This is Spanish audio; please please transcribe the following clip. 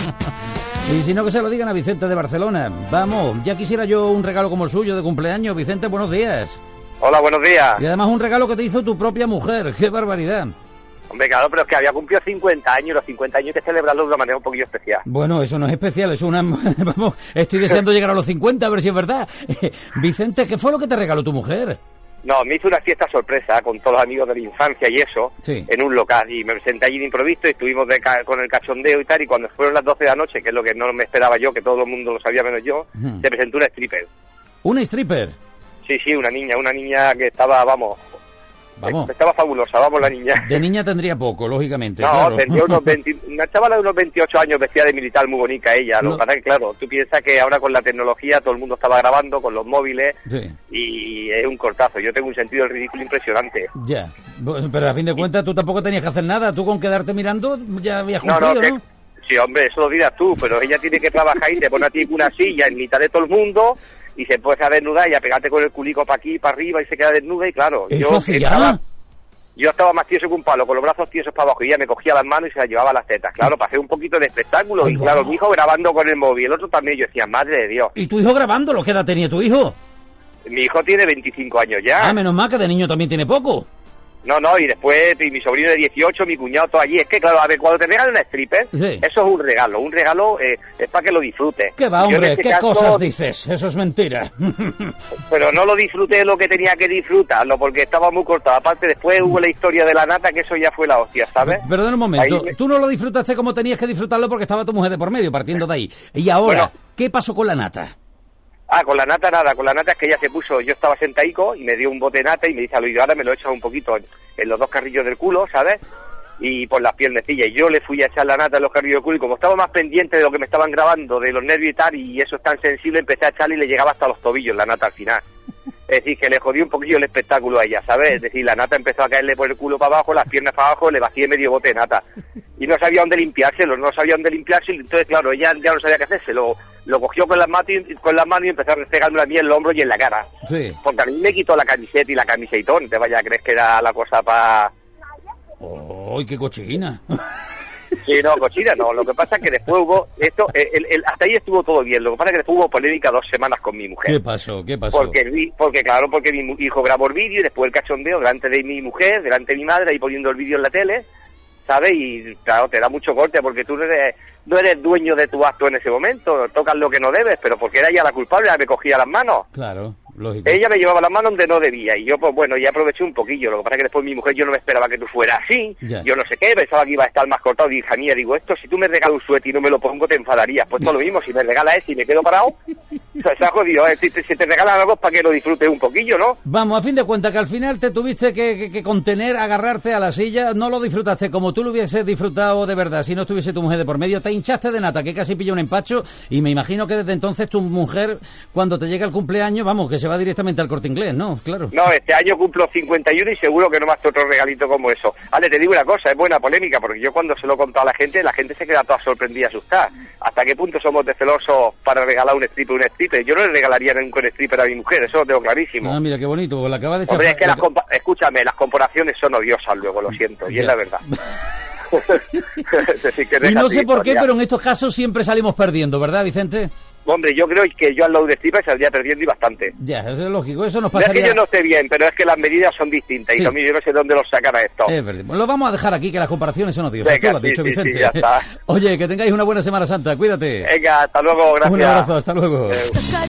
Y si no, que se lo digan a Vicente de Barcelona. Vamos, ya quisiera yo un regalo como el suyo de cumpleaños. Vicente, buenos días. Hola, buenos días. Y además un regalo que te hizo tu propia mujer. ¡Qué barbaridad! Hombre, claro, pero es que había cumplido 50 años. Los 50 años hay que celebrarlo de una manera un poquillo especial. Bueno, eso no es especial, es una... Vamos, estoy deseando llegar a los 50, a ver si es verdad. Vicente, ¿qué fue lo que te regaló tu mujer? No, me hizo una fiesta sorpresa con todos los amigos de la infancia y eso, sí, en un local. Y me presenté allí de improviso y estuvimos con el cachondeo y tal. Y cuando fueron las 12 de la noche, que es lo que no me esperaba yo, que todo el mundo lo sabía menos yo, se presentó una stripper. ¿Una stripper? Sí, una niña que estaba, vamos, estaba fabulosa, vamos, la niña. De niña tendría poco, lógicamente. No, claro. tendría una chavala de unos 28 años, vestida de militar, muy bonita ella. Lo que pasa es que, claro, tú piensas que ahora con la tecnología todo el mundo estaba grabando con los móviles, sí, y es un cortazo. Yo tengo un sentido del ridículo impresionante. Ya, pero a fin de cuentas tú tampoco tenías que hacer nada. Tú con quedarte mirando ya habías cumplido, ¿no? Sí, hombre, eso lo dirás tú, pero ella tiene que trabajar y te pone a ti una silla en mitad de todo el mundo y se puede a desnudar y a pegarte con el culico para aquí, para arriba y se queda desnuda y claro. Yo estaba más tieso que un palo, con los brazos tiesos para abajo y ella me cogía las manos y se las llevaba a las tetas. Claro, para hacer un poquito de espectáculo. Y claro, mi hijo grabando con el móvil, el otro también. Yo decía, madre de Dios. ¿Y tu hijo grabándolo? ¿Qué edad tenía tu hijo? Mi hijo tiene 25 años ya. Ah, menos mal que de niño también tiene poco. No, y después y mi sobrino de 18, mi cuñado, todo allí. Es que, claro, a ver, cuando te regalan una stripper, sí, eso es un regalo es para que lo disfrutes. ¿Qué va, hombre? ¿Qué cosas dices? Eso es mentira. Pero no lo disfruté lo que tenía que disfrutarlo, porque estaba muy cortado. Aparte, después hubo la historia de la nata, que eso ya fue la hostia, ¿sabes? Perdón un momento, tú no lo disfrutaste como tenías que disfrutarlo porque estaba tu mujer de por medio, partiendo de ahí. Y ahora, ¿qué pasó con la nata? Con la nata nada, con la nata es que ella se puso, yo estaba sentadico y me dio un bote de nata y me dice, ahora me lo echas un poquito en los dos carrillos del culo, ¿sabes? Y por las piernecillas. Y yo le fui a echar la nata en los carrillos del culo y como estaba más pendiente de lo que me estaban grabando, de los nervios y tal, y eso es tan sensible, empecé a echarle y le llegaba hasta los tobillos la nata al final. Es decir, que le jodí un poquillo el espectáculo a ella, ¿sabes? Es decir, la nata empezó a caerle por el culo para abajo, las piernas para abajo, le vacié medio bote de nata. Y no sabía dónde limpiárselo, entonces claro, ella ya no sabía qué hacerse, lo cogió con las manos y empezó a restregármelo a mí en el hombro y en la cara. Sí. Porque a mí me quitó la camiseta y la camisetón, te vaya a creer que era la cosa para... ¡Ay, qué cochina! Sí, no, cochina no. Lo que pasa es que después hubo... hasta ahí estuvo todo bien. Lo que pasa es que después hubo polémica 2 semanas con mi mujer. ¿Qué pasó? Porque mi hijo grabó el vídeo y después el cachondeo delante de mi mujer, delante de mi madre, ahí poniendo el vídeo en la tele, ¿sabes? Y claro, te da mucho corte porque tú no eres dueño de tu acto en ese momento, tocas lo que no debes, pero porque era ella la culpable, ella me cogía las manos. Claro, lógico. Ella me llevaba las manos donde no debía y yo, pues bueno, ya aproveché un poquillo. Lo que pasa es que después mi mujer, yo no me esperaba que tú fueras así, yo no sé qué, pensaba que iba a estar más cortado. Y hija mía, digo, esto, si tú me regalas un suéter y no me lo pongo, te enfadarías. Pues todo lo mismo, si me regalas eso y me quedo parado, se ha jodido. Si te regalan algo, para que lo disfrutes un poquillo, ¿no? Vamos, a fin de cuentas, que al final te tuviste que contener, agarrarte a la silla, no lo disfrutaste como tú lo hubieses disfrutado de verdad, si no estuviese tu mujer de por medio, te hinchaste de nata, que casi pilló un empacho, y me imagino que desde entonces tu mujer, cuando te llega el cumpleaños, vamos, que se va directamente al Corte Inglés, ¿no? Claro. No, este año cumplo 51 y seguro que no me hace otro regalito como eso. Ale, te digo una cosa, es buena polémica, porque yo cuando se lo he contado a la gente se queda toda sorprendida, asustada. ¿Hasta qué punto somos de celosos para regalar un stripper? Yo no le regalaría ningún stripper a mi mujer, eso lo tengo clarísimo. Ah, mira, qué bonito, la acaba de echar... Hombre, es que escúchame, las comparaciones son odiosas luego, lo siento, y es la verdad. Y no sé por qué, pero en estos casos siempre salimos perdiendo, ¿verdad, Vicente? Hombre, yo creo que yo al lado de stripper saldría perdiendo y bastante. Ya, eso es lógico, eso nos pasaría... No es que yo no esté bien, pero es que las medidas son distintas, sí. Y también yo no sé dónde los sacan a esto. Es verdad. Lo vamos a dejar aquí, que las comparaciones son odiosas. Venga, tú lo has dicho, Vicente. Sí, ya está. Oye, que tengáis una buena Semana Santa, cuídate. Venga, hasta luego, gracias. Un abrazo, hasta luego.